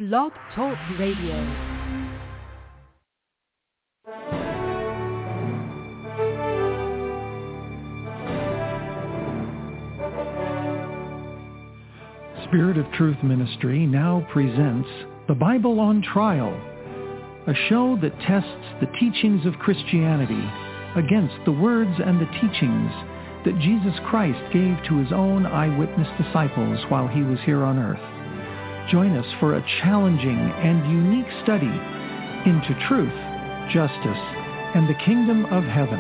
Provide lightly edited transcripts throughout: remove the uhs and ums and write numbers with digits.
Blog Talk Radio. Spirit of Truth Ministry now presents The Bible on Trial, a show that tests the teachings of Christianity against the words and the teachings that Jesus Christ gave to his own eyewitness disciples while he was here on earth. Join us for a challenging and unique study into truth, justice, and the kingdom of heaven.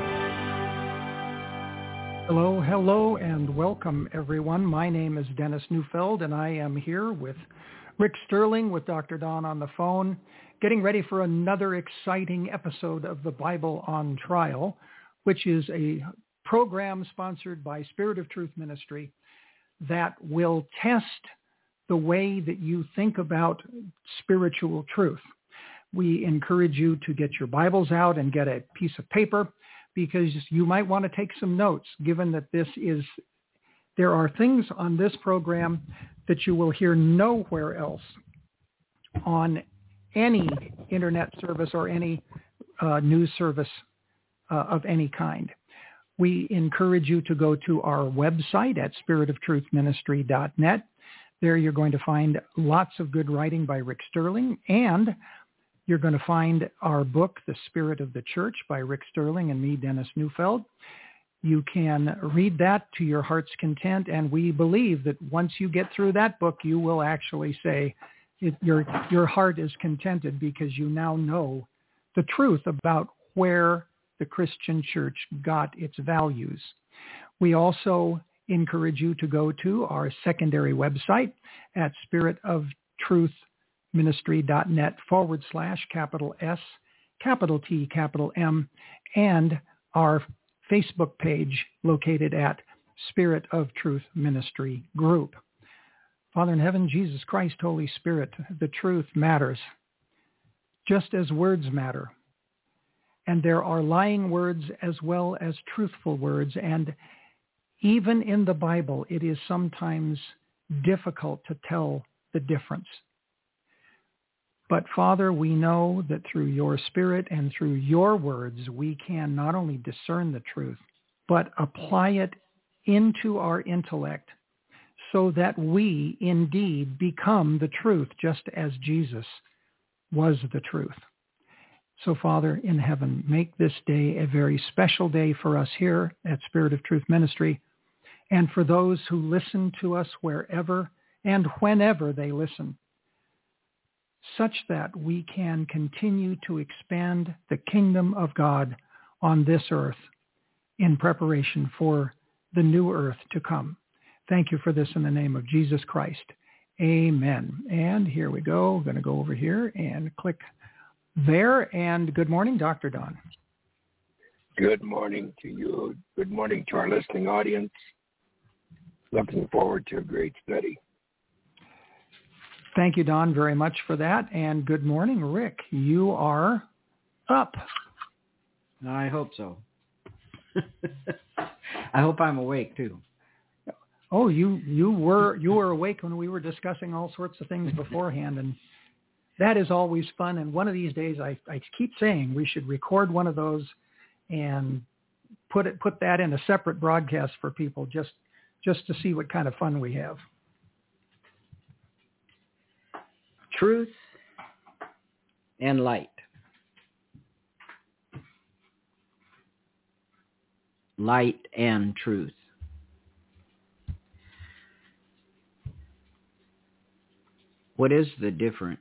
Hello, and welcome, everyone. My name is Dennis Neufeld, and I am here with Rick Sterling with Dr. Don on the phone, getting ready for another exciting episode of The Bible on Trial, which is a program sponsored by Spirit of Truth Ministry that will test the way that you think about spiritual truth. We encourage you to get your Bibles out and get a piece of paper, because you might want to take some notes, given that there are things on this program that you will hear nowhere else on any internet service or any news service of any kind. We encourage you to go to our website at spiritoftruthministry.net. There you're going to find lots of good writing by Rick Sterling, and you're going to find our book, The Spirit of the Church, by Rick Sterling and me, Dennis Neufeld. You can read that to your heart's content, and we believe that once you get through that book, you will actually say your heart is contented, because you now know the truth about where the Christian church got its values. We also encourage you to go to our secondary website at spiritofTruthMinistry.net/S, capital T, capital M, and our Facebook page located at Spirit of Truth Ministry Group. Father in heaven, Jesus Christ, Holy Spirit, the truth matters, just as words matter. And there are lying words as well as truthful words, and even in the Bible, it is sometimes difficult to tell the difference. But Father, we know that through your Spirit and through your words, we can not only discern the truth, but apply it into our intellect so that we indeed become the truth, just as Jesus was the truth. So Father in heaven, make this day a very special day for us here at Spirit of Truth Ministry, and for those who listen to us wherever and whenever they listen, such that we can continue to expand the kingdom of God on this earth in preparation for the new earth to come. Thank you for this in the name of Jesus Christ. Amen. And here we go. We're going to go over here and click there. And good morning, Dr. Don. Good morning to you. Good morning to our listening audience. Looking forward to a great study. Thank you, Don, very much for that. And good morning, Rick. You are up. I hope so. I hope I'm awake too. Oh, you were awake when we were discussing all sorts of things beforehand, and that is always fun. And one of these days, I keep saying we should record one of those and put that in a separate broadcast for people, just to see what kind of fun we have. Truth and light. Light and truth. What is the difference?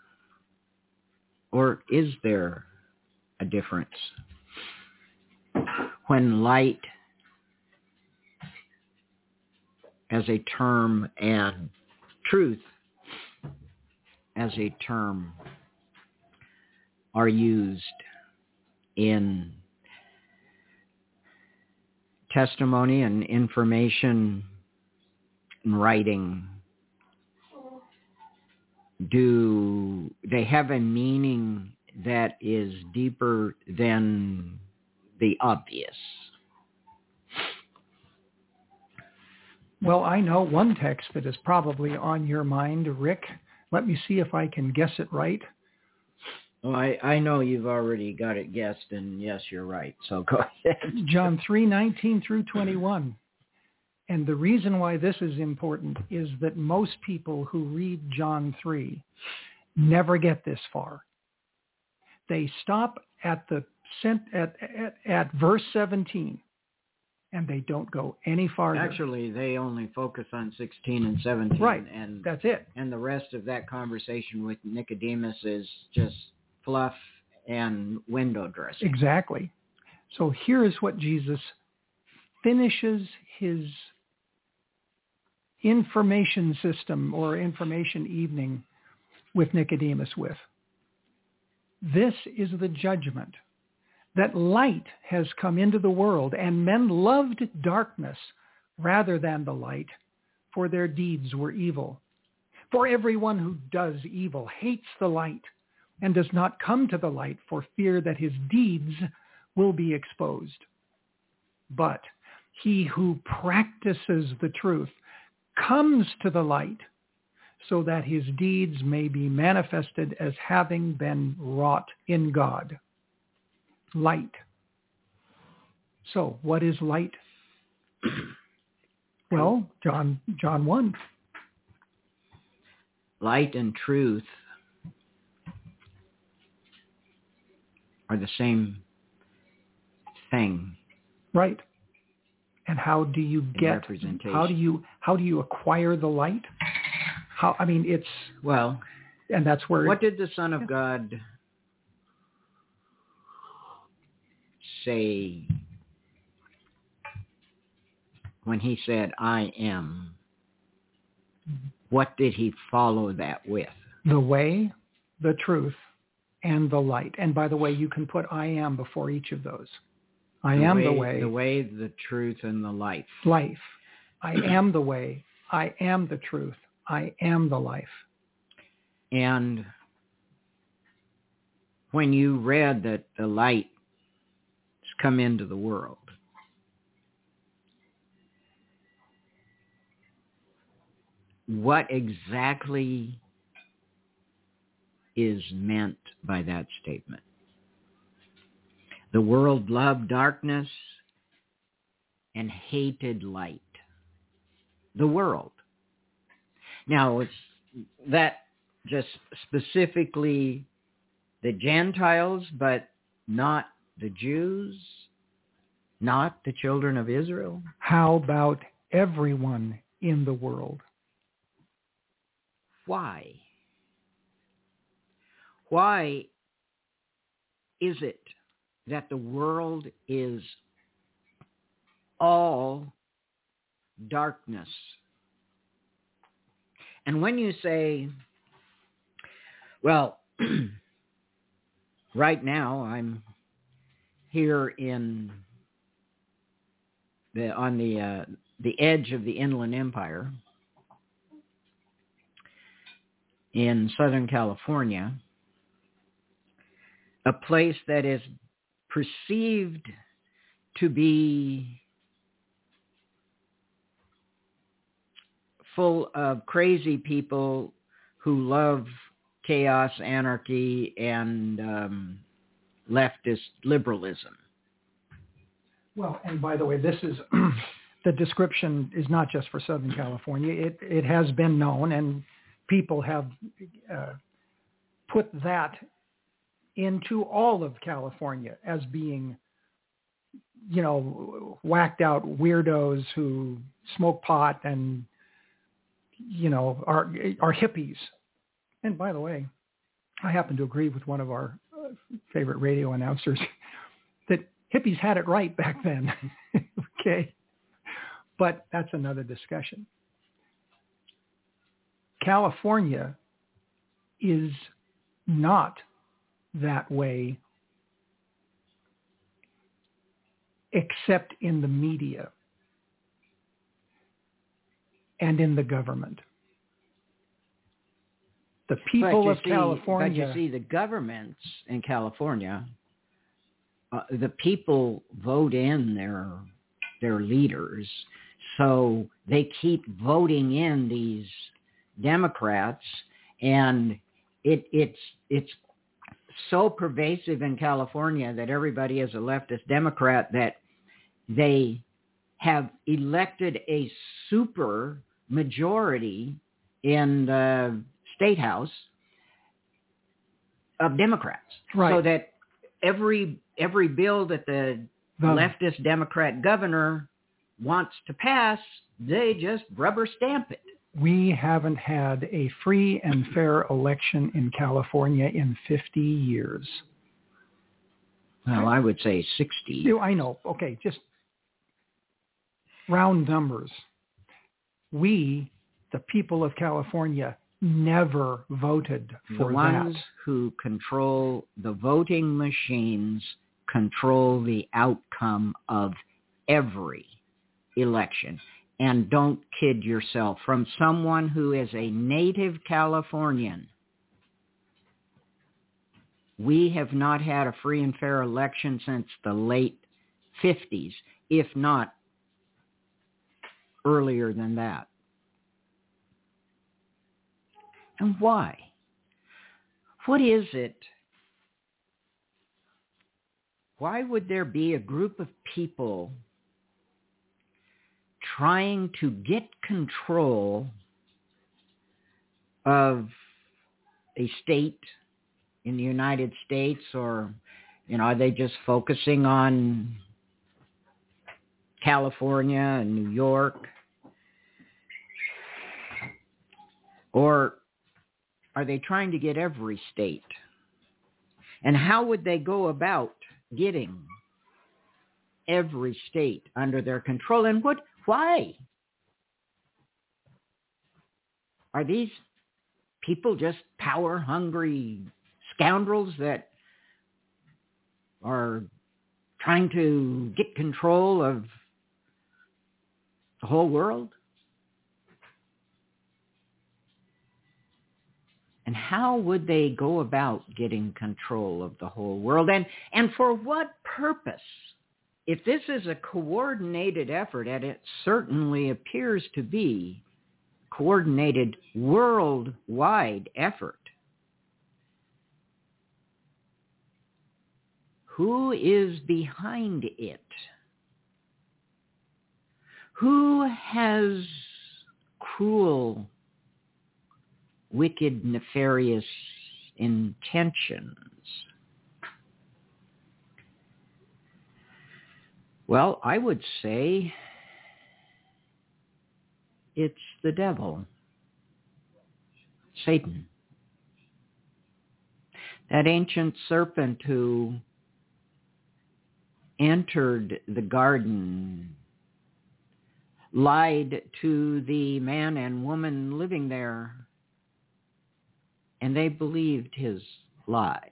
Or is there a difference? When light as a term and truth as a term are used in testimony and information and writing, do they have a meaning that is deeper than the obvious? Well, I know one text that is probably on your mind, Rick, Let me see if I can guess it right. Well, I know you've already got it guessed, and yes, you're right. So go ahead. John 3:19 through 21. And the reason why this is important is that most people who read John 3 never get this far. They stop at verse 17, and they don't go any farther. Actually, they only focus on 16 and 17. Right, and that's it. And the rest of that conversation with Nicodemus is just fluff and window dressing. Exactly. So here is what Jesus finishes his information system or information evening with Nicodemus with. This is the judgment, that light has come into the world, and men loved darkness rather than the light, for their deeds were evil. For everyone who does evil hates the light and does not come to the light for fear that his deeds will be exposed. But he who practices the truth comes to the light, so that his deeds may be manifested as having been wrought in God. Light. So what is light? Well, John 1. Light and truth are the same thing. Right. And how do you get, how do you acquire the light? And that's where. What did the Son of God say when he said, I am? What did he follow that with? The way, the truth, and the light. And by the way, you can put I am before each of those. I am the way. The way, the truth, and the life. Life. I am the way. I am the truth. I am the life. And when you read that the light has come into the world, what exactly is meant by that statement? The world loved darkness and hated light. The world. Now, it's that just specifically the Gentiles, but not the Jews, not the children of Israel? How about everyone in the world? Why? Why is it that the world is all darkness? And when you say, well, right now I'm here on the edge of the Inland Empire in Southern California, a place that is perceived to be full of crazy people who love chaos, anarchy, and leftist liberalism. Well, and by the way, this is the description is not just for Southern California. It has been known, and people have put that into all of California as being, whacked out weirdos who smoke pot and are hippies. And by the way, I happen to agree with one of our favorite radio announcers that hippies had it right back then. Okay. But that's another discussion. California is not that way except in the media and in the government. The people of California... But you see, the governments in California, the people vote in their leaders, so they keep voting in these Democrats, And it's so pervasive in California that everybody is a leftist Democrat that they have elected a super majority in the state house of Democrats. Right. So that every bill that the leftist Democrat governor wants to pass, they just rubber stamp it. We haven't had a free and fair election in California in 50 years. Well, I would say 60. I know. Okay, just round numbers. We, the people of California, never voted for the ones who control the voting machines control the outcome of every election. And don't kid yourself. From someone who is a native Californian, we have not had a free and fair election since the late 50s, if not earlier than that. And why? What is it? Why would there be a group of people trying to get control of a state in the United States? Or, are they just focusing on California and New York? Or are they trying to get every state? And how would they go about getting every state under their control? And why? Are these people just power-hungry scoundrels that are trying to get control of the whole world? And how would they go about getting control of the whole world? And for what purpose? If this is a coordinated effort, and it certainly appears to be a coordinated worldwide effort, who is behind it? Who has cruel, wicked, nefarious intentions? Well, I would say it's the devil, Satan, that ancient serpent who entered the garden, lied to the man and woman living there, and they believed his lie.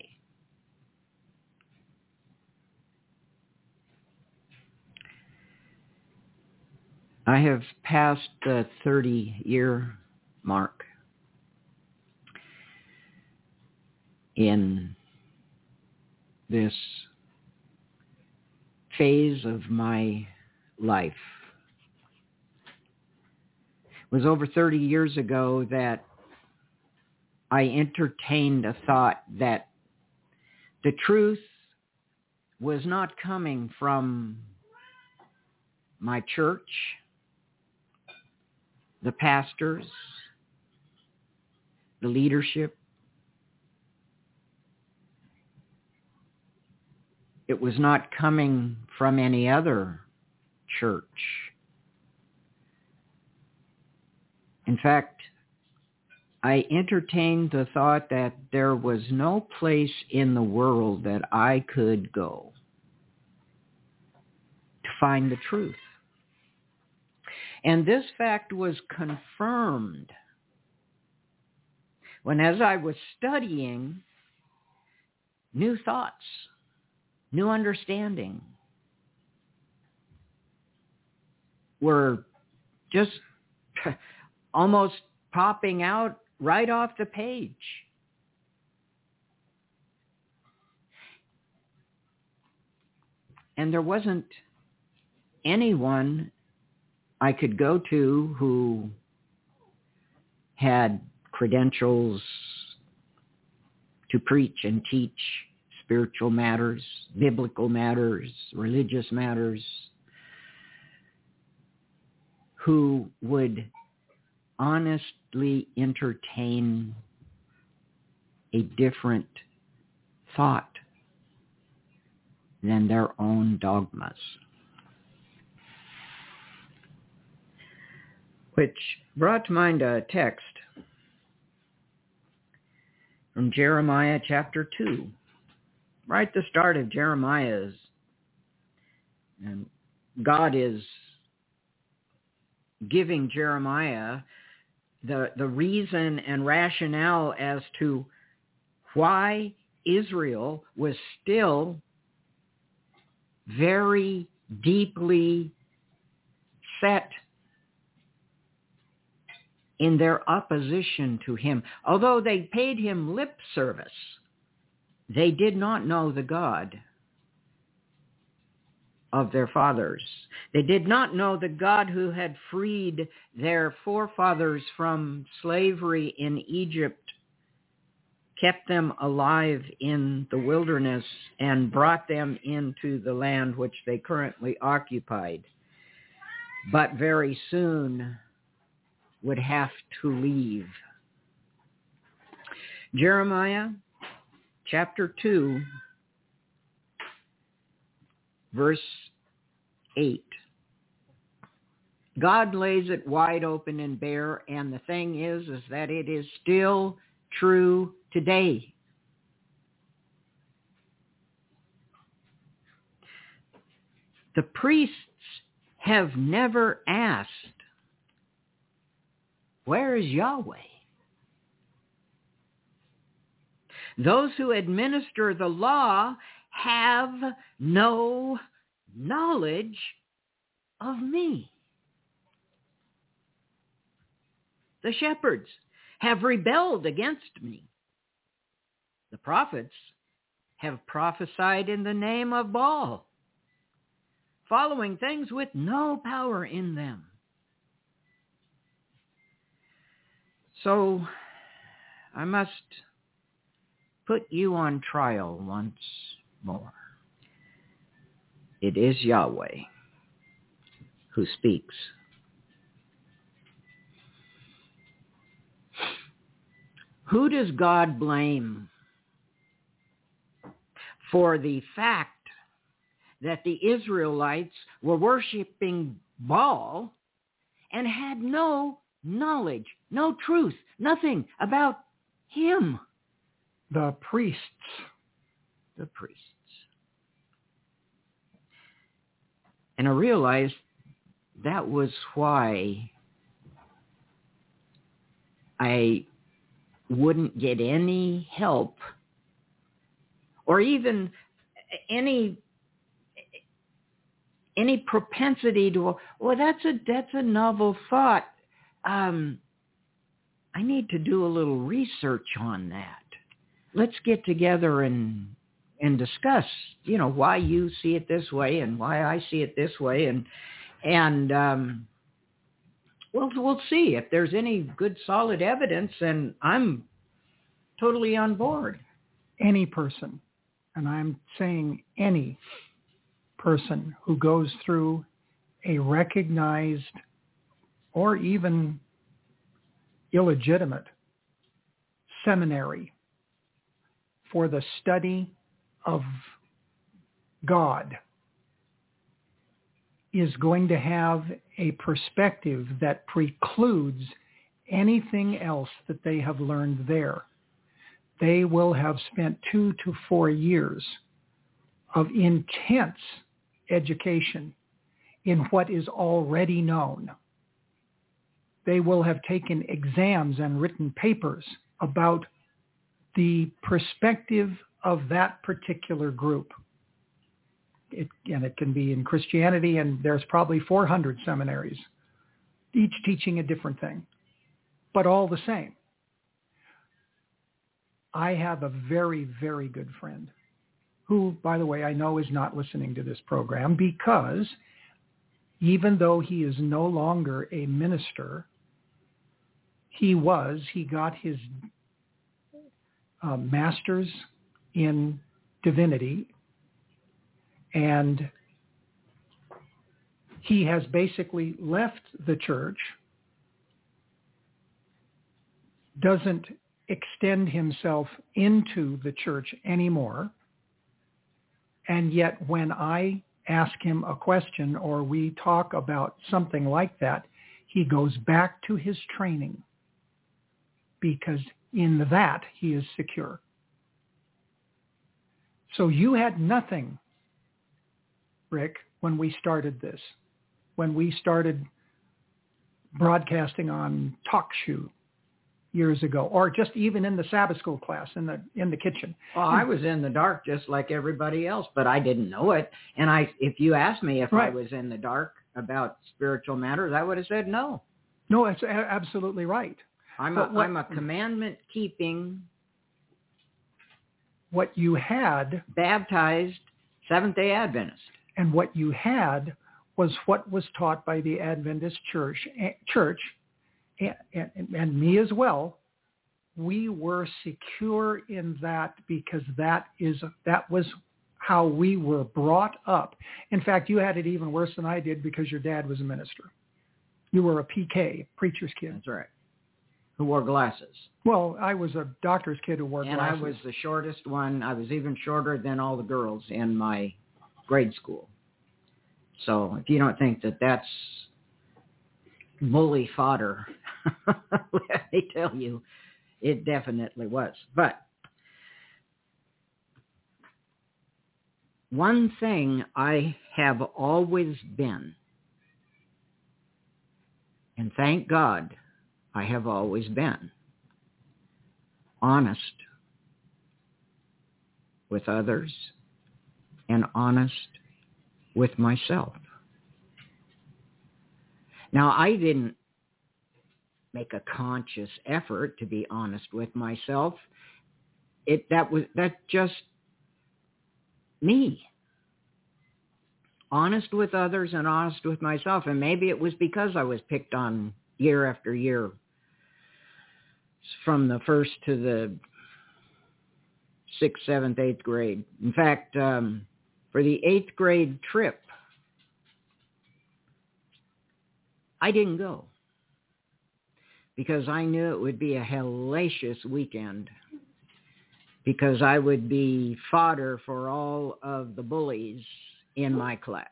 I have passed the 30-year mark in this phase of my life. It was over 30 years ago that I entertained a thought that the truth was not coming from my church, the pastors, the leadership. It was not coming from any other church. In fact, I entertained the thought that there was no place in the world that I could go to find the truth. And this fact was confirmed when, as I was studying, new thoughts, new understanding were just almost popping out right off the page. And there wasn't anyone I could go to who had credentials to preach and teach spiritual matters, biblical matters, religious matters, who would honestly entertain a different thought than their own dogmas. Which brought to mind a text from Jeremiah chapter 2. Right at the start of Jeremiah's, and God is giving Jeremiah the reason and rationale as to why Israel was still very deeply set in their opposition to him. Although they paid him lip service, they did not know the God of their fathers. They did not know the God who had freed their forefathers from slavery in Egypt, kept them alive in the wilderness, and brought them into the land which they currently occupied, but very soon would have to leave. Jeremiah chapter 2, verse 8. God lays it wide open and bare, and the thing is that it is still true today. The priests have never asked, "Where is Yahweh?" Those who administer the law have no knowledge of me. The shepherds have rebelled against me. The prophets have prophesied in the name of Baal, following things with no power in them. So I must put you on trial once more. It is Yahweh who speaks. Who does God blame for the fact that the Israelites were worshiping Baal and had no knowledge, no truth, nothing about him? The priests. The priests. And I realized that was why I wouldn't get any help or even any propensity to, well, that's a novel thought. I need to do a little research on that. Let's get together and discuss, why you see it this way and why I see it this way, and we'll see if there's any good solid evidence, and I'm totally on board. Any person, and I'm saying any person who goes through a recognized or even illegitimate seminary for the study of God is going to have a perspective that precludes anything else that they have learned there. They will have spent 2 to 4 years of intense education in what is already known. They will have taken exams and written papers about the perspective of that particular group. It can be in Christianity, and there's probably 400 seminaries, each teaching a different thing, but all the same. I have a very, very good friend who, by the way, I know is not listening to this program, because even though he is no longer a minister, He got his master's in divinity, and he has basically left the church, doesn't extend himself into the church anymore, and yet when I ask him a question or we talk about something like that, he goes back to his training because in that he is secure. So you had nothing, Rick, when we started this, when we started broadcasting on TalkShoe years ago, or just even in the Sabbath school class in the kitchen. Well, I was in the dark just like everybody else, but I didn't know it. And if you asked me if I was in the dark about spiritual matters, I would have said no. No, that's absolutely right. I'm a commandment-keeping, what you had, baptized Seventh-day Adventist. And what you had was what was taught by the Adventist church, and me as well. We were secure in that because that was how we were brought up. In fact, you had it even worse than I did because your dad was a minister. You were a PK, preacher's kid. That's right. Who wore glasses. Well, I was a doctor's kid who wore glasses. And I was the shortest one. I was even shorter than all the girls in my grade school. So if you don't think that that's bully fodder, let me tell you, it definitely was. But one thing I have always been, and thank God I have always been, honest with others and honest with myself. Now, I didn't make a conscious effort to be honest with myself. That's just me. Honest with others and honest with myself. And maybe it was because I was picked on year after year from the first to the 6th, 7th, 8th grade. In fact, for the 8th grade trip, I didn't go because I knew it would be a hellacious weekend because I would be fodder for all of the bullies in my class.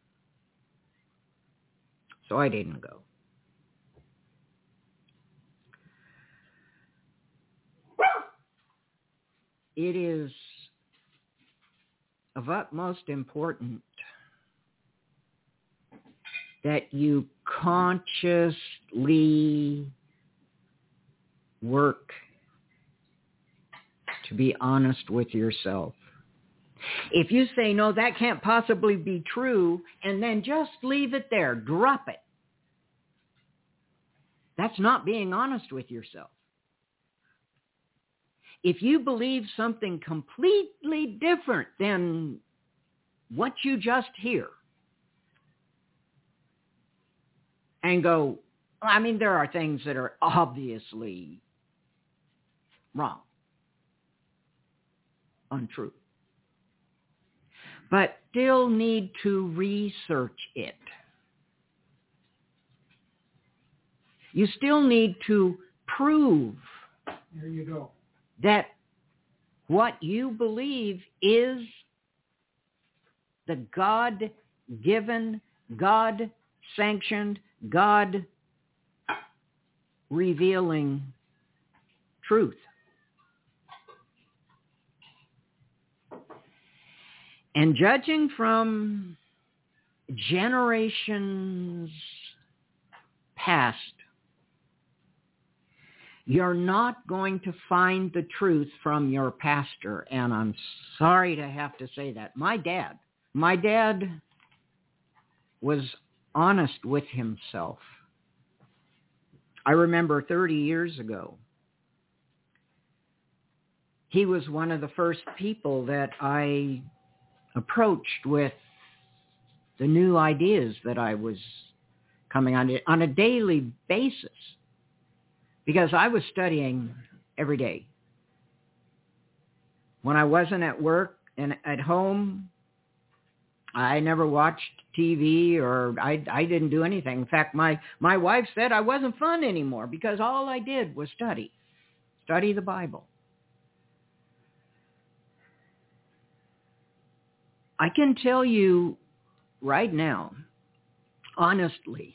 So I didn't go. It is of utmost importance that you consciously work to be honest with yourself. If you say, no, that can't possibly be true, and then just leave it there, drop it, that's not being honest with yourself. If you believe something completely different than what you just hear, and go, I mean, there are things that are obviously wrong, untrue, but still need to research it. You still need to prove there you go. That what you believe is the God-given, God-sanctioned, God-revealing truth. And judging from generations past, you're not going to find the truth from your pastor. And I'm sorry to have to say that. My dad was honest with himself. I remember 30 years ago, he was one of the first people that I approached with the new ideas that I was coming on a daily basis. because I was studying every day. When I wasn't at work and at home, I never watched TV or I didn't do anything. In fact, my wife said I wasn't fun anymore because all I did was study the Bible. I can tell you right now, honestly,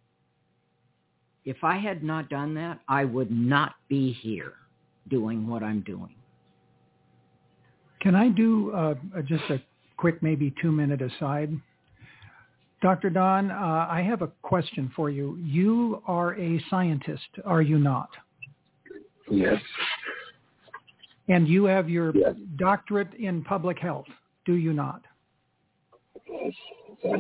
if I had not done that, I would not be here doing what I'm doing. Can I do just a quick, maybe 2-minute aside? Dr. Don, I have a question for you. You are a scientist, are you not? Yes. And you have your doctorate in public health, do you not? Yes. Yes.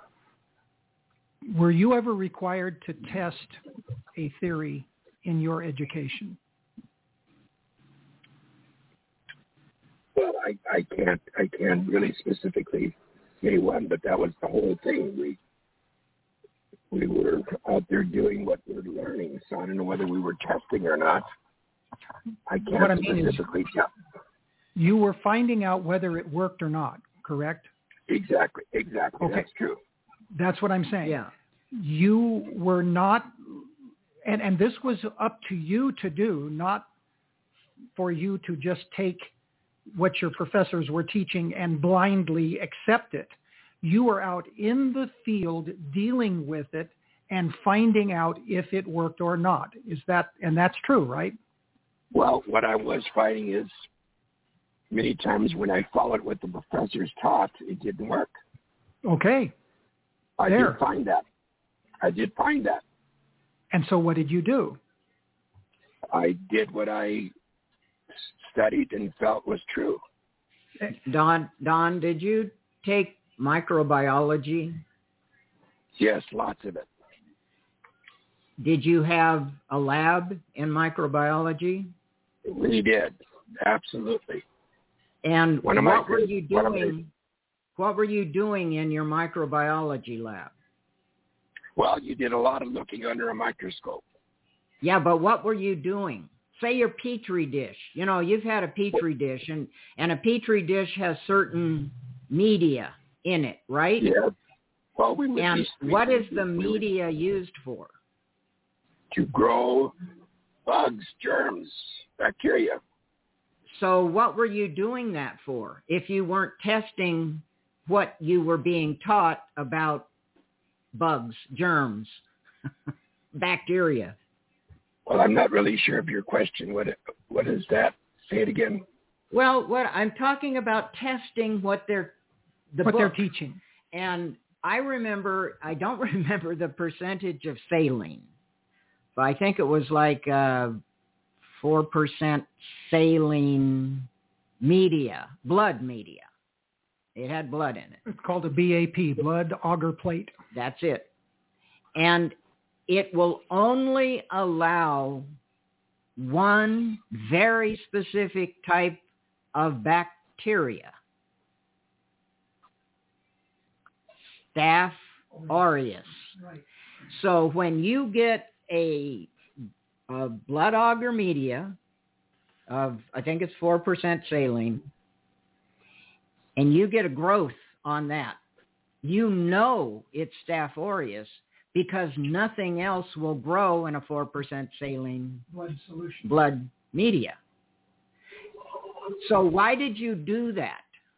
Were you ever required to test a theory in your education? Well, I can't really specifically say one, but that was the whole thing. We were out there doing what we were learning, so I don't know whether we were testing or not. I can't what I mean specifically tell. You were finding out whether it worked or not, correct? Exactly. Okay. That's true. That's what I'm saying. Yeah. You were not, and this was up to you to do, not for you to just take what your professors were teaching and blindly accept it. You were out in the field dealing with it and finding out if it worked or not. And that's true, right? Well, what I was finding is many times when I followed what the professors taught, it didn't work. Okay. I did find that. And so what did you do? I did what I studied and felt was true. Don, did you take microbiology? Yes, lots of it. Did you have a lab in microbiology? We did, absolutely. And what were you doing? What were you doing in your microbiology lab? Well, you did a lot of looking under a microscope. Yeah, but what were you doing? Say your Petri dish. You know, you've had a Petri dish, and a Petri dish has certain media in it, right? Yeah. Well, and what is the media used for? To grow bugs, germs, bacteria. So what were you doing that for if you weren't testing what you were being taught about bugs, germs, bacteria? Well, I'm not really sure of your question. What is that? Say it again. Well, what I'm talking about testing what they're teaching. And I don't remember the percentage of saline, but I think it was like 4% saline media, blood media. It had blood in it. It's called a BAP, blood agar plate. That's it. And it will only allow one very specific type of bacteria, Staph aureus. Right. So when you get a blood agar media of, I think it's 4% saline, and you get a growth on that, you know it's Staph aureus because nothing else will grow in a 4% saline blood solution, blood media. So why did you do that?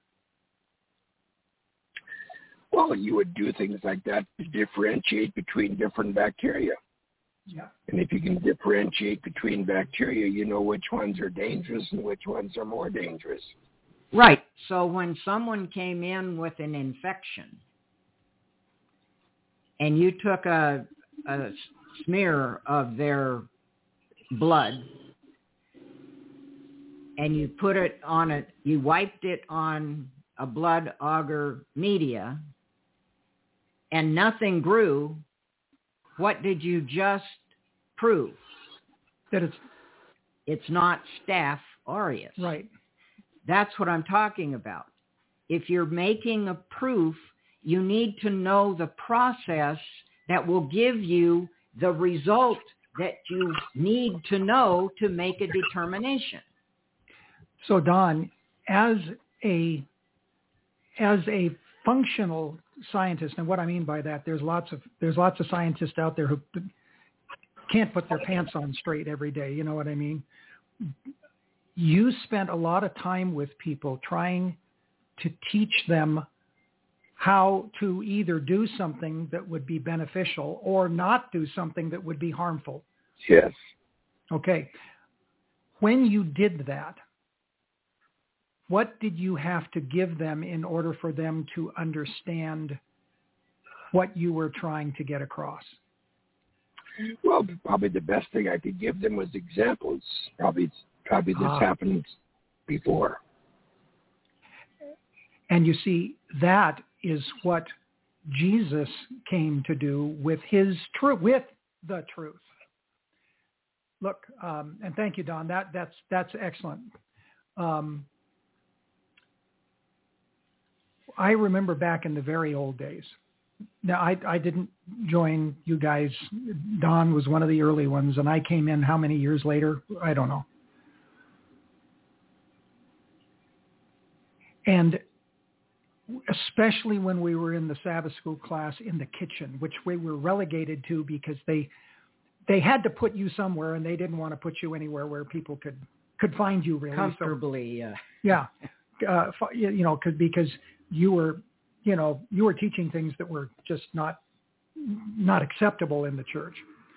Well, you would do things like that to differentiate between different bacteria. Yeah. And if you can differentiate between bacteria, you know which ones are dangerous and which ones are more dangerous. Right. So when someone came in with an infection and you took a smear of their blood and you put it on you wiped it on a blood agar media and nothing grew, what did you just prove? That it's not Staph aureus. Right. That's what I'm talking about. If you're making a proof, you need to know the process that will give you the result that you need to know to make a determination. So Don, as a functional scientist, and what I mean by that, there's lots of scientists out there who can't put their pants on straight every day. You know what I mean? You spent a lot of time with people trying to teach them how to either do something that would be beneficial or not do something that would be harmful. Yes. Okay. When you did that, what did you have to give them in order for them to understand what you were trying to get across? Well, probably the best thing I could give them was examples. Probably this happened before. And you see, that is what Jesus came to do with with the truth. Look, and thank you, Don. That's excellent. I remember back in the very old days. Now, I didn't join you guys. Don was one of the early ones, and I came in how many years later? I don't know. And especially when we were in the Sabbath school class in the kitchen, which we were relegated to because they had to put you somewhere, and they didn't want to put you anywhere where people could find you really comfortably. Yeah, because you were teaching things that were just not acceptable in the church.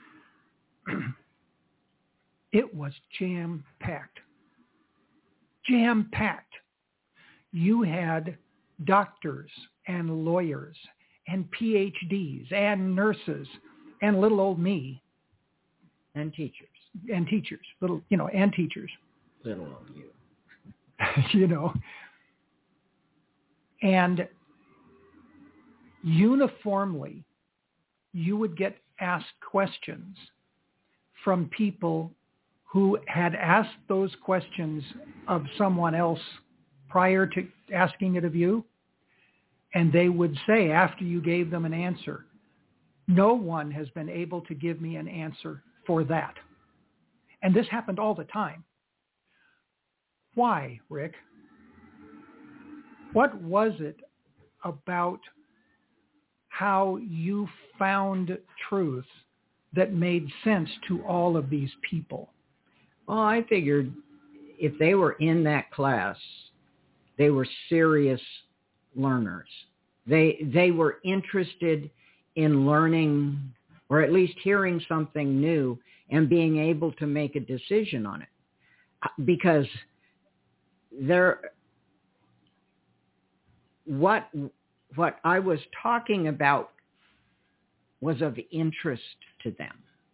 It was jam-packed. Jam-packed. You had doctors and lawyers and PhDs and nurses and little old me. And teachers. And teachers. Little teachers. Little old you. And uniformly, you would get asked questions from people who had asked those questions of someone else prior to asking it of you. And they would say, after you gave them an answer, no one has been able to give me an answer for that. And this happened all the time. Why, Rick? What was it about how you found truth that made sense to all of these people? Well, I figured if they were in that class, they were serious learners. They were interested in learning, or at least hearing something new and being able to make a decision on it. Because what I was talking about was of interest to them.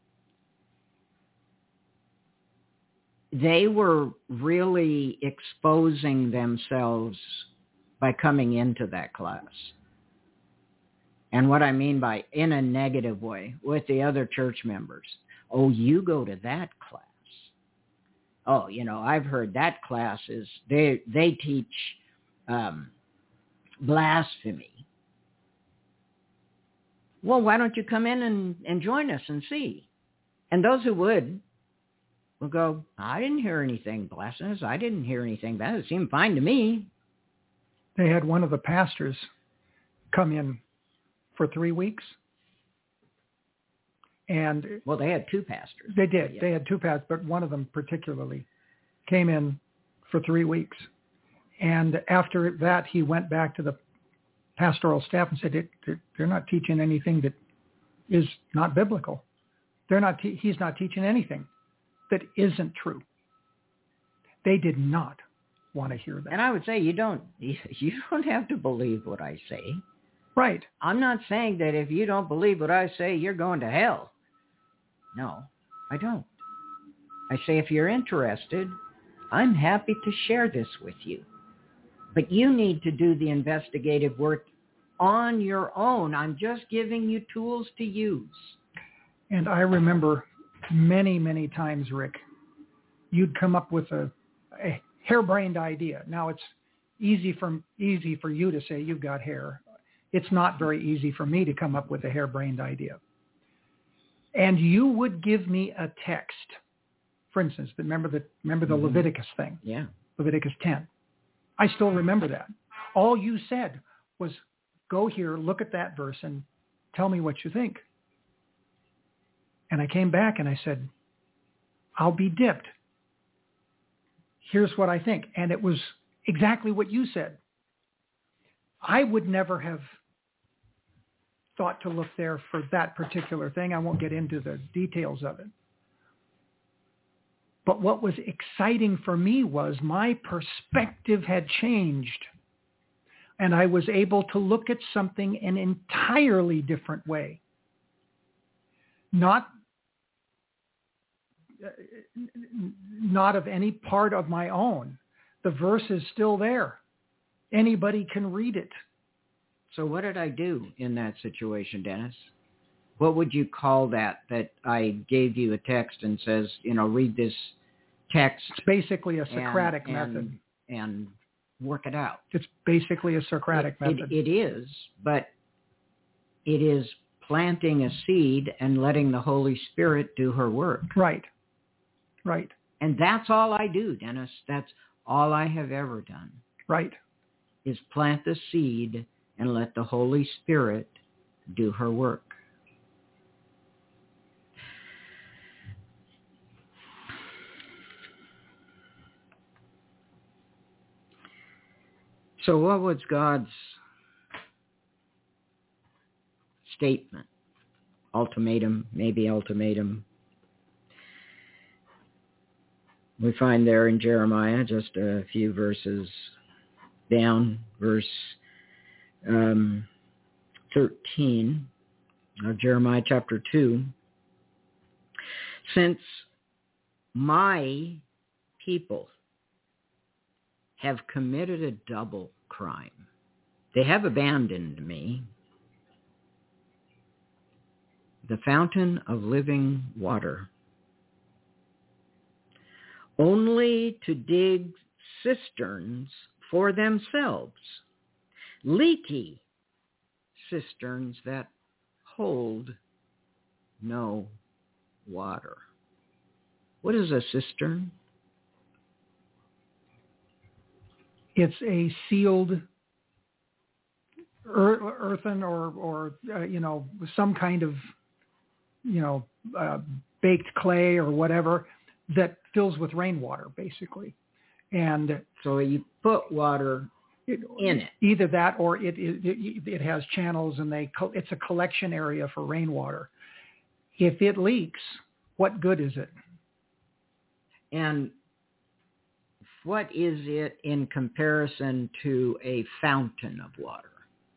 They were really exposing themselves by coming into that class. And what I mean by in a negative way with the other church members. Oh, you go to that class. Oh, I've heard that class is, they teach blasphemy. Well, why don't you come in and join us and see? And those who will go, I didn't hear anything blasphemous. I didn't hear anything bad. It seemed fine to me. They had one of the pastors come in for 3 weeks. And well, they had two pastors. They did. Yeah. They had two pastors, but one of them particularly came in for 3 weeks. And after that, he went back to the pastoral staff and said, they're not teaching anything that is not biblical. He's not teaching anything that isn't true. They did not want to hear that. And I would say you don't have to believe what I say. Right. I'm not saying that if you don't believe what I say, you're going to hell. No, I don't. I say if you're interested, I'm happy to share this with you. But you need to do the investigative work on your own. I'm just giving you tools to use. And I remember many, many times, Rick, you'd come up with a harebrained idea. Now, it's easy for you to say you've got hair. It's not very easy for me to come up with a harebrained idea. and you would give me a text. For instance, remember the Leviticus thing? Yeah. Leviticus 10. I still remember that. All you said was, go here, look at that verse, and tell me what you think. And I came back and I said, I'll be dipped. Here's what I think. And it was exactly what you said. I would never have thought to look there for that particular thing. I won't get into the details of it. But what was exciting for me was my perspective had changed. And I was able to look at something in an entirely different way. Not of any part of my own. The verse is still there. Anybody can read it. So what did I do in that situation, Dennis? What would you call that I gave you a text and says, read this text? It's basically a Socratic method. And work it out. It's basically a Socratic method. It is, but it is planting a seed and letting the Holy Spirit do her work. Right. And that's all I do, Dennis. That's all I have ever done. Right. Is plant the seed and let the Holy Spirit do her work. So what was God's statement? Ultimatum, maybe ultimatum. We find there in Jeremiah, just a few verses down, verse 13 of Jeremiah chapter 2. Since my people have committed a double crime, they have abandoned me, the fountain of living water, only to dig cisterns for themselves, leaky cisterns that hold no water. What is a cistern? It's a sealed earthen or some kind of baked clay or whatever that fills with rainwater, basically. And so you put water in it. Either that or it has channels, and it's a collection area for rainwater. If it leaks, what good is it? And what is it in comparison to a fountain of water?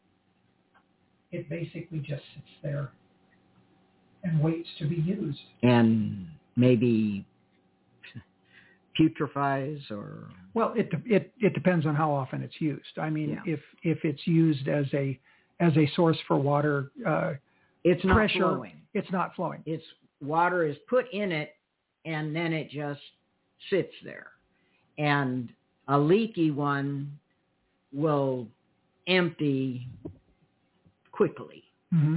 It basically just sits there and waits to be used. And maybe putrefies, or? Well, it depends on how often it's used. I mean, yeah. if it's used as a source for water, it's not pressure, flowing. It's not flowing. It's water is put in it, and then it just sits there. And a leaky one will empty quickly. Mm-hmm.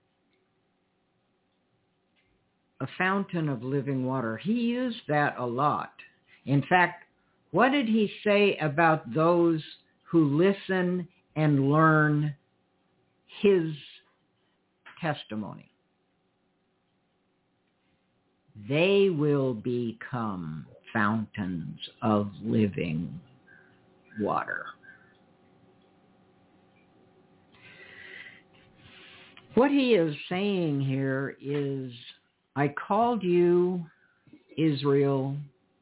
A fountain of living water. He used that a lot. In fact, what did he say about those who listen and learn his testimony? They will become fountains of living water. What he is saying here is, I called you, Israel,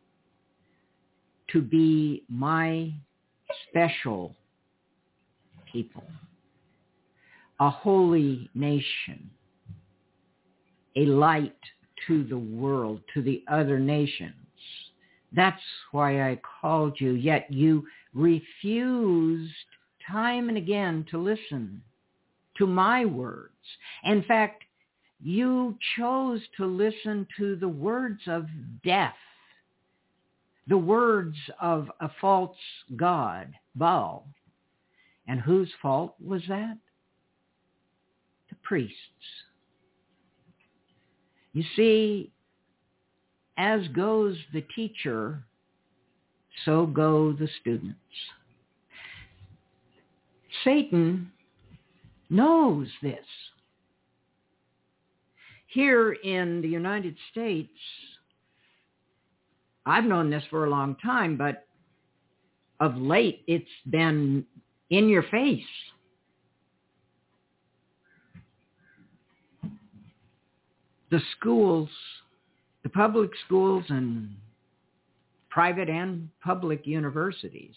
to be my special people, a holy nation, a light to the world, to the other nations. That's why I called you, yet you refused time and again to listen to my words. In fact, you chose to listen to the words of death, the words of a false god, Baal. And whose fault was that? The priests. You see, as goes the teacher, so go the students. Satan knows this. Here in the United States, I've known this for a long time, but of late it's been in your face. The schools, the public schools and private and public universities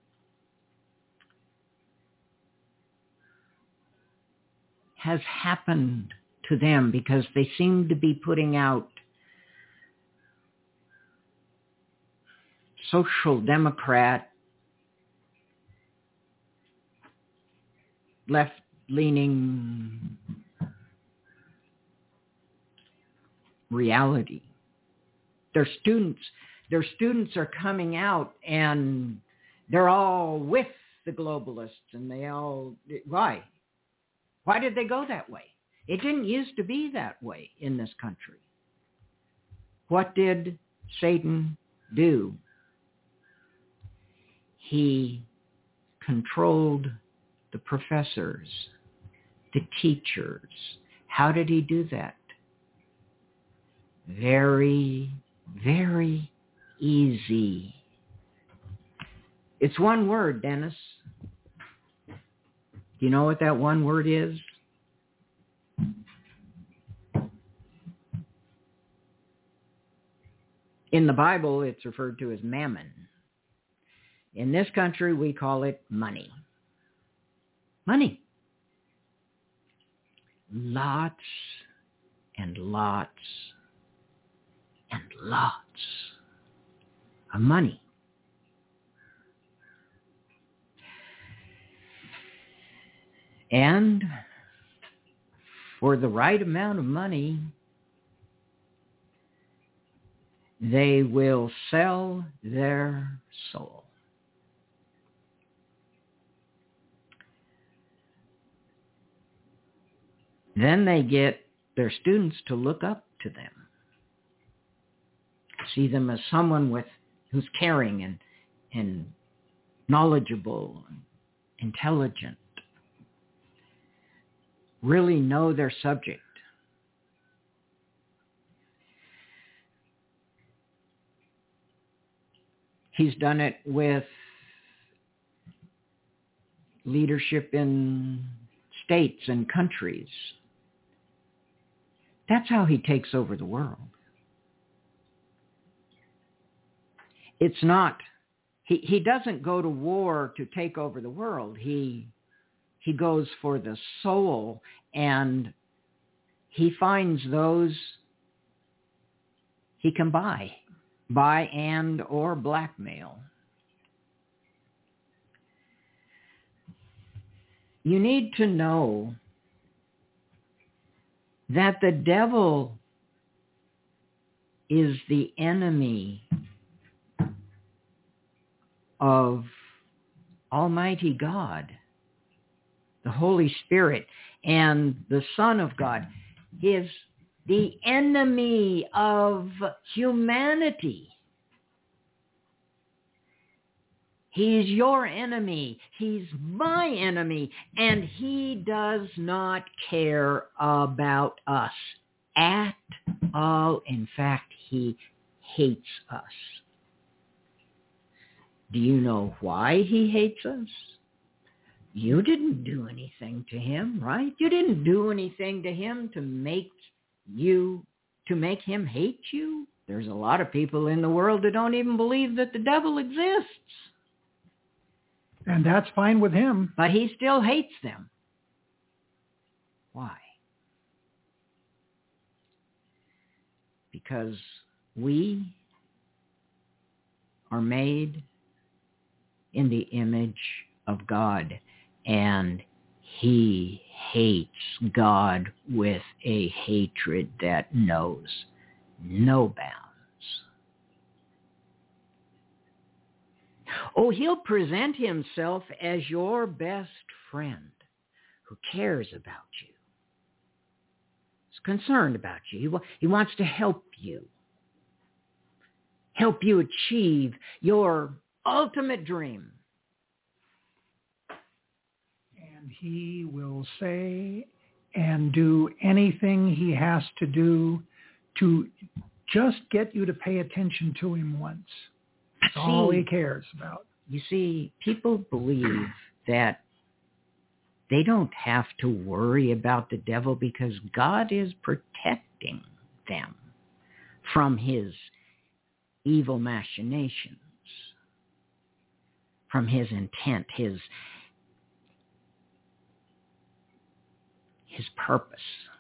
has happened to them because they seem to be putting out social democrat, left-leaning reality. Their students are coming out and they're all with the globalists, and why? Why did they go that way? It didn't used to be that way in this country. What did Satan do? He controlled the professors, the teachers. How did he do that? Very, very easy. It's one word, Dennis. Do you know what that one word is? In the Bible, it's referred to as mammon. In this country, we call it money. Money. Lots and lots and lots of money. And for the right amount of money, they will sell their soul. Then they get their students to look up to them, see them as someone who's caring and knowledgeable, and intelligent, really know their subject. He's done it with leadership in states and countries. That's how he takes over the world. It's not, he doesn't go to war to take over the world. He goes for the soul, and he finds those he can buy and or blackmail. You need to know that the devil is the enemy of Almighty God, the Holy Spirit, and the Son of God is the enemy of humanity. He's your enemy. He's my enemy. And he does not care about us at all. In fact, he hates us. Do you know why he hates us? You didn't do anything to him, right? You didn't do anything to him to make him hate you. There's a lot of people in the world that don't even believe that the devil exists. And that's fine with him. But he still hates them. Why? Because we are made in the image of God, and he hates God with a hatred that knows no bounds. Oh, he'll present himself as your best friend who cares about you. As concerned about you. He wants to help you achieve your ultimate dream. And he will say and do anything he has to do to just get you to pay attention to him once. That's all he cares about. You see, people believe that they don't have to worry about the devil because God is protecting them from his evil machinations, from his intent, his purpose.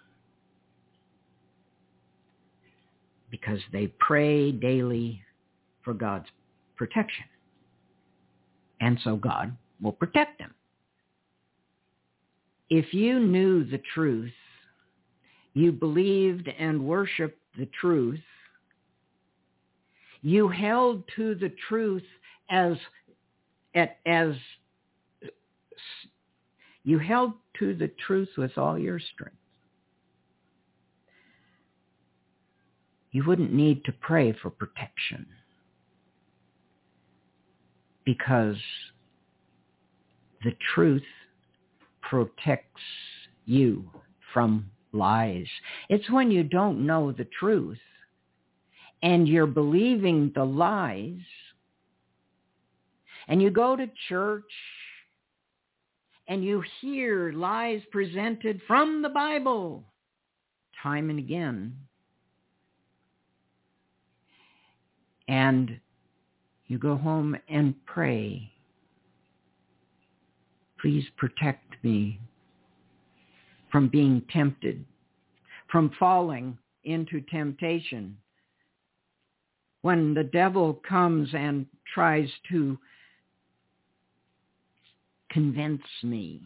Because they pray daily for God's protection. And so God will protect them. If you knew the truth, you believed and worshiped the truth, you held to the truth as you held to the truth with all your strength, you wouldn't need to pray for protection because the truth protects you from lies. It's when you don't know the truth and you're believing the lies and you go to church and you hear lies presented from the Bible time and again. And you go home and pray, please protect me from being tempted, from falling into temptation. When the devil comes and tries to convince me.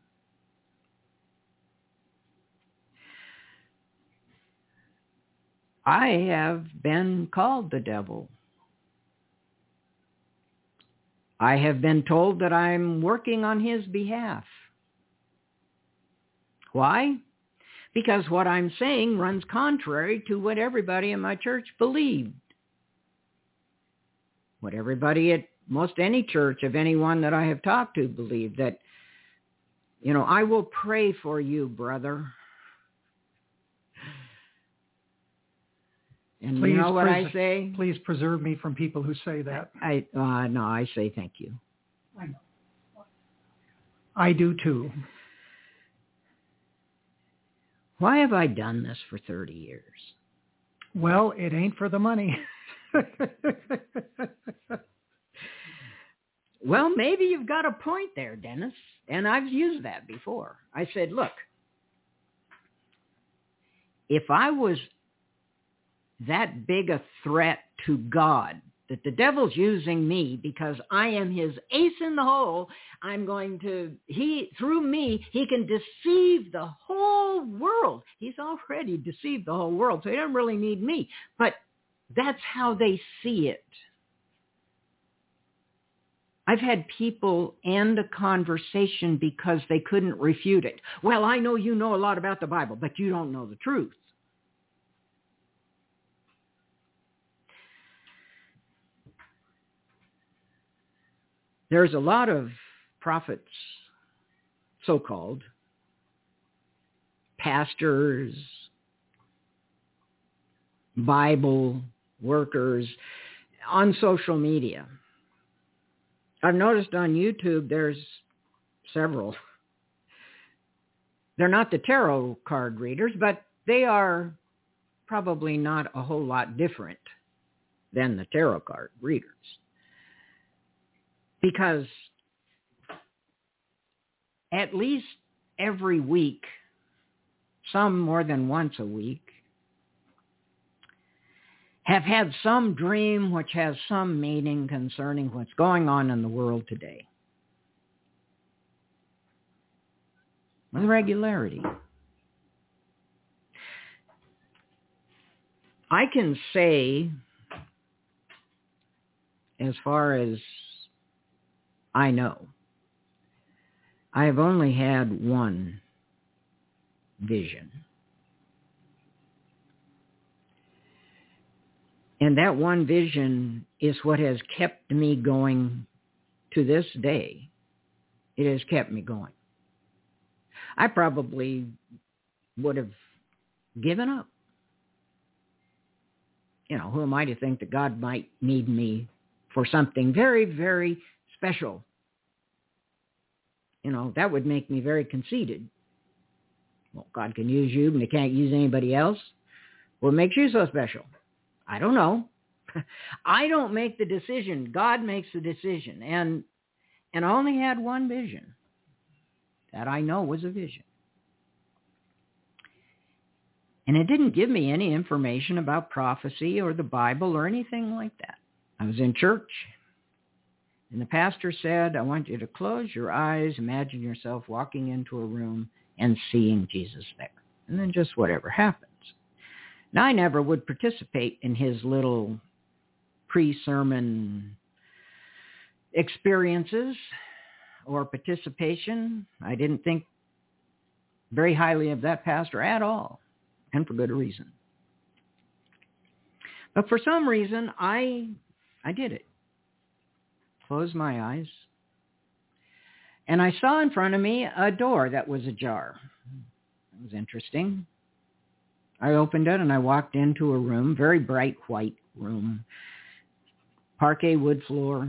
I have been called the devil. I have been told that I'm working on his behalf. Why? Because what I'm saying runs contrary to what everybody in my church believed. What everybody at most any church of anyone that I have talked to believed, that, I will pray for you, brother. And please, you know what I say? Please preserve me from people who say that. No, I say thank you. I know. I do too. Why have I done this for 30 years? Well, it ain't for the money. Well, maybe you've got a point there, Dennis. And I've used that before. I said, look, if I was that big a threat to God, that the devil's using me because I am his ace in the hole, through me, he can deceive the whole world. He's already deceived the whole world, so he doesn't really need me. But that's how they see it. I've had people end a conversation because they couldn't refute it. Well, I know you know a lot about the Bible, but you don't know the truth. There's a lot of prophets, so-called, pastors, Bible workers on social media. I've noticed on YouTube there's several. They're not the tarot card readers, but they are probably not a whole lot different than the tarot card readers. Because at least every week, some more than once a week, have had some dream which has some meaning concerning what's going on in the world today. With regularity. I can say, as far as I know, I have only had one vision. And that one vision is what has kept me going to this day. It has kept me going. I probably would have given up. You know, who am I to think that God might need me for something very, very special? You know, that would make me very conceited. Well, God can use you, but he can't use anybody else. What makes you so special? I don't know. I don't make the decision. God makes the decision. And I only had one vision that I know was a vision. And it didn't give me any information about prophecy or the Bible or anything like that. I was in church, and the pastor said, I want you to close your eyes, imagine yourself walking into a room and seeing Jesus there. And then just whatever happens. Now, I never would participate in his little pre-sermon experiences or participation. I didn't think very highly of that pastor at all, and for good reason. But for some reason, I did it. Closed my eyes. And I saw in front of me a door that was ajar. It was interesting. I opened it and I walked into a room, very bright white room, parquet wood floor.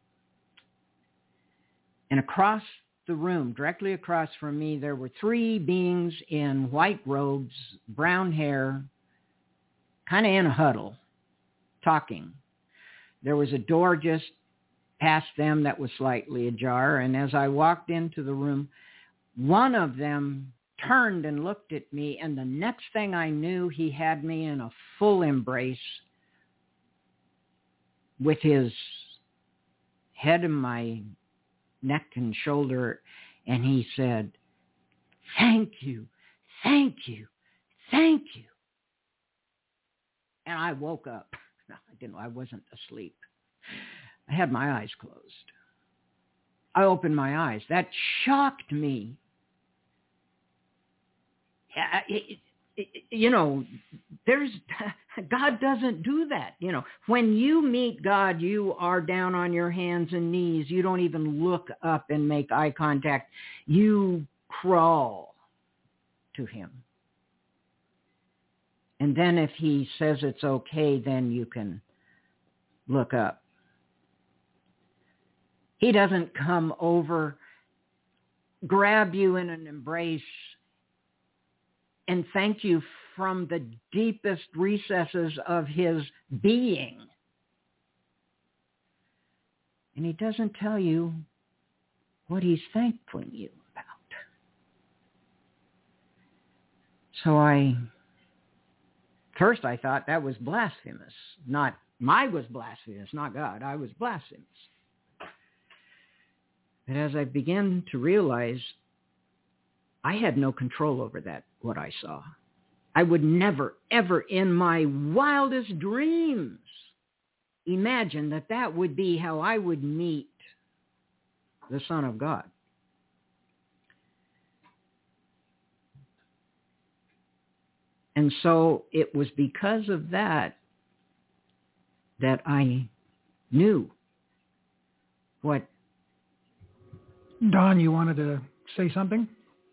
And across the room, directly across from me, there were three beings in white robes, brown hair, kind of in a huddle, talking. There was a door just past them that was slightly ajar, and as I walked into the room, one of them turned and looked at me, and the next thing I knew, he had me in a full embrace with his head in my neck and shoulder, and he said, "Thank you, thank you, thank you." And I woke up. No, I wasn't asleep. I had my eyes closed. I opened my eyes. That shocked me. You know, God doesn't do that. You know, when you meet God, you are down on your hands and knees. You don't even look up and make eye contact. You crawl to him. And then if he says it's okay, then you can look up. He doesn't come over, grab you in an embrace, and thank you from the deepest recesses of his being. And he doesn't tell you what he's thanking you about. So first I thought that was blasphemous. I was blasphemous, not God. I was blasphemous. But as I began to realize, I had no control over that, what I saw. I would never, ever in my wildest dreams imagine that that would be how I would meet the Son of God. And so it was because of that I knew what. Don, you wanted to say something?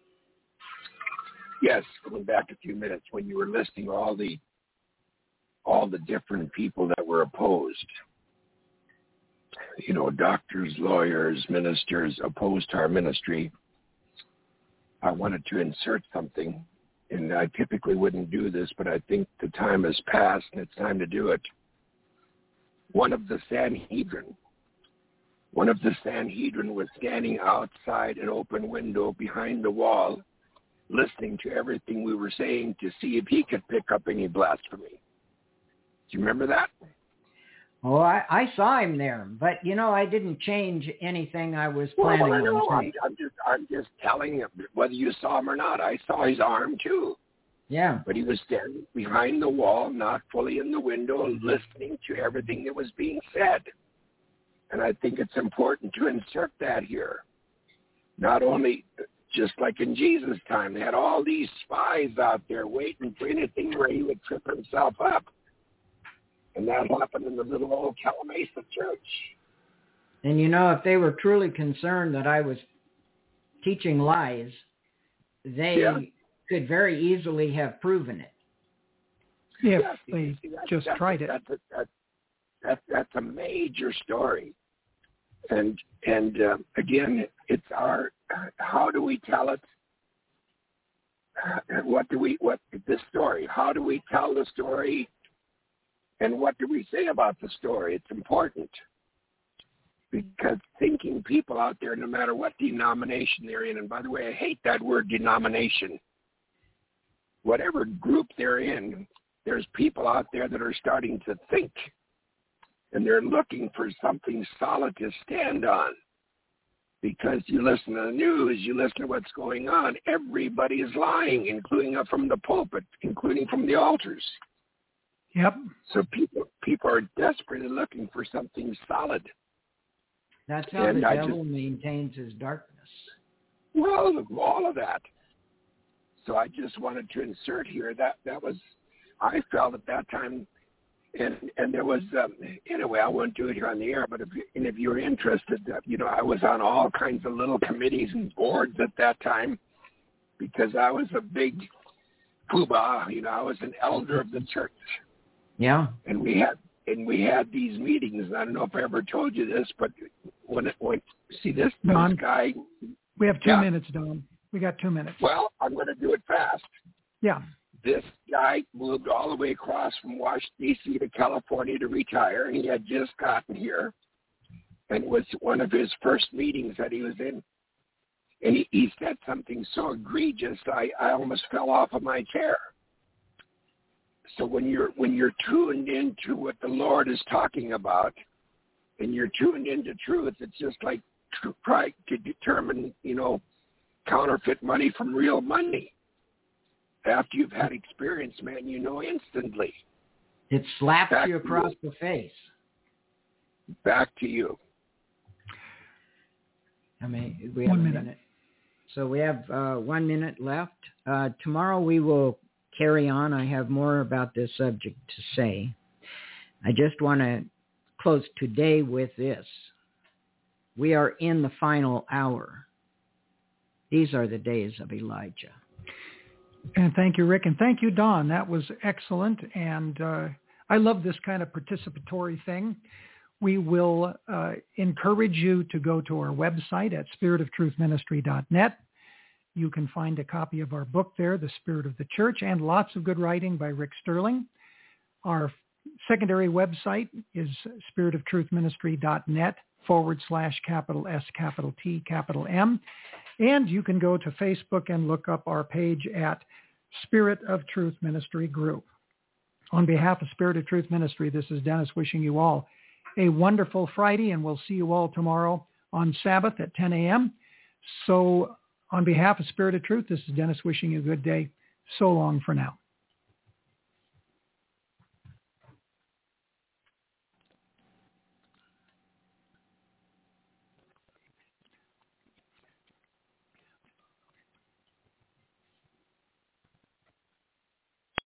Yes, going back a few minutes when you were listing all the different people that were opposed. You know, doctors, lawyers, ministers opposed to our ministry. I wanted to insert something, and I typically wouldn't do this, but I think the time has passed and it's time to do it. One of the Sanhedrin was standing outside an open window behind the wall, listening to everything we were saying to see if he could pick up any blasphemy. Do you remember that? Oh, I saw him there, but I didn't change anything I was planning on saying. I'm just telling you whether you saw him or not. I saw his arm too. Yeah. But he was standing behind the wall, not fully in the window, listening to everything that was being said. And I think it's important to insert that here. Not only, just like in Jesus' time, they had all these spies out there waiting for anything where he would trip himself up. And that happened in the little old Calamasa church. And if they were truly concerned that I was teaching lies, they could very easily have proven it. If they just tried it. That's a major story. And again, it's how do we tell it? This story? How do we tell the story? And what do we say about the story? It's important. Because thinking people out there, no matter what denomination they're in, and by the way, I hate that word denomination. Whatever group they're in, there's people out there that are starting to think. And they're looking for something solid to stand on. Because you listen to the news, you listen to what's going on, everybody is lying, including from the pulpit, including from the altars. Yep. So people are desperately looking for something solid. That's how the devil maintains his darkness. Well, all of that. So I just wanted to insert here that was, I felt at that time, and there was, anyway, I won't do it here on the air, but if you're interested, I was on all kinds of little committees and boards at that time because I was a big poobah, I was an elder of the church. Yeah. And we had these meetings. I don't know if I ever told you this, but when this guy. We have 2 minutes, Don. We got 2 minutes. Well, I'm going to do it fast. Yeah. This guy moved all the way across from Washington, D.C. to California to retire, and he had just gotten here. And it was one of his first meetings that he was in. And he said something so egregious, I almost fell off of my chair. So when you're tuned into what the Lord is talking about, and you're tuned into truth, it's just like trying to determine, counterfeit money from real money. After you've had experience, man, instantly. It slaps you across the face. Back to you. We have 1 minute. So we have 1 minute left. Tomorrow we will carry on. I have more about this subject to say. I just want to close today with this. We are in the final hour. These are the days of Elijah. And thank you, Rick. And thank you, Don. That was excellent. And I love this kind of participatory thing. We will encourage you to go to our website at spiritoftruthministry.net. You can find a copy of our book there, The Spirit of the Church, and lots of good writing by Rick Sterling. Our secondary website is spiritoftruthministry.net/S, M. And you can go to Facebook and look up our page at Spirit of Truth Ministry Group. On behalf of Spirit of Truth Ministry, this is Dennis wishing you all a wonderful Friday, and we'll see you all tomorrow on Sabbath at 10 a.m. So on behalf of Spirit of Truth, this is Dennis wishing you a good day. So long for now.